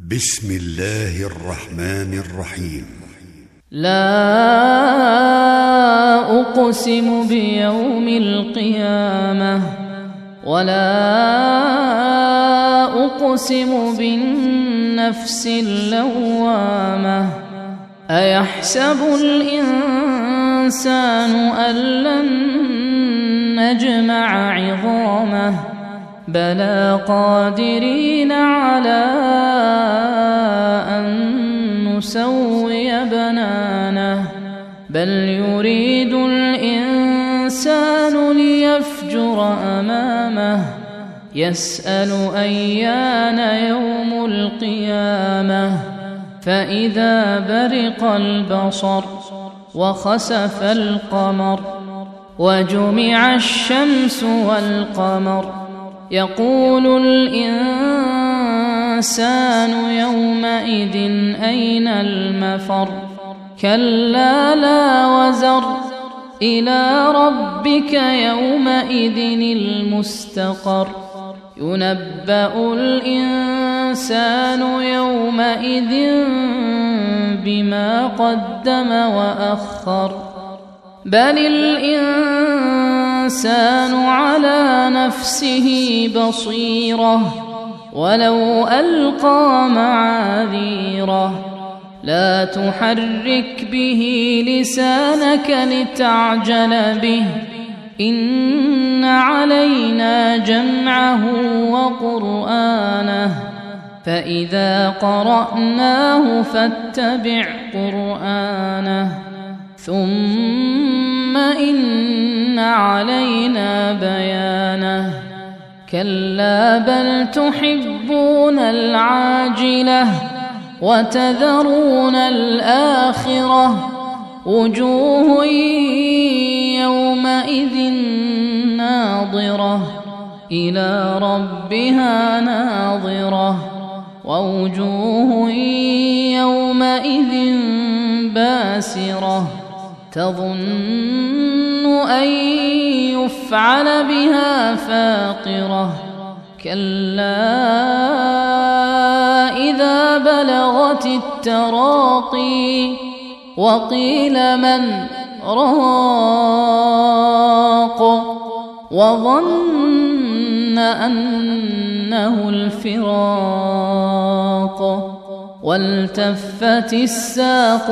بسم الله الرحمن الرحيم. لا أقسم بيوم القيامة ولا أقسم بالنفس اللوامة. أيحسب الإنسان أن لن نجمع عظامه بلى قادرين على أن نسوي بنانه بل يريد الإنسان ليفجر أمامه يسأل أيان يوم القيامة فإذا برق البصر وخسف القمر وجمع الشمس والقمر يقول الإنسان يومئذ أين المفر كلا لا وزر إلى ربك يومئذ المستقر ينبأ الإنسان يومئذ بما قدم وأخر بل الإنسان على نفسه بصيرة ولو ألقى معاذيره لا تحرك به لسانك لتعجل به إن علينا جمعه وقرآنه فإذا قرأناه فاتبع قرآنه ثم إن علينا بيانه كلا بل تحبون العاجلة وتذرون الآخرة وجوه يومئذ ناظرة إلى ربها ناظرة ووجوه يومئذ باسرة تظن أن يفعل بها فاقرة كلا إذا بلغت التراقي وقيل من راق وظن أنه الفراق والتفت الساق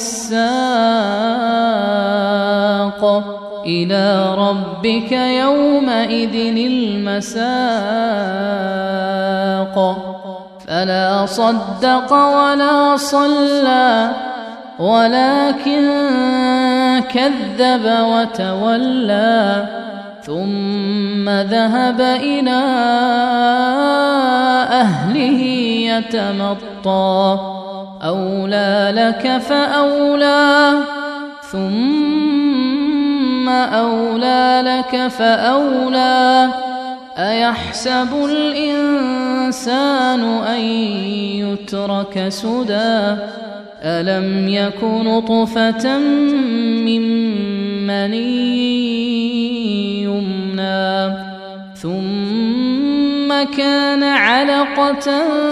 بالساق إلى ربك يومئذ المساق فلا صدق ولا صلى ولكن كذب وتولى ثم ذهب إلى أهله يتمطى أولى لك فأولى ثم أولى لك فأولى أيحسب الإنسان أن يترك سدى ألم يك نطفة من مني يمنى ثم كان علقة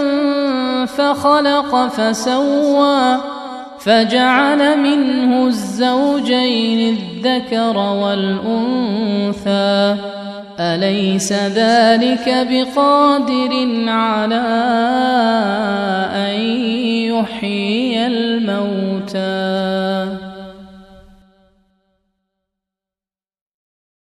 فخلق فسوى فجعل منه الزوجين الذكر والأنثى أليس ذلك بقادر على أن يحيي الموتى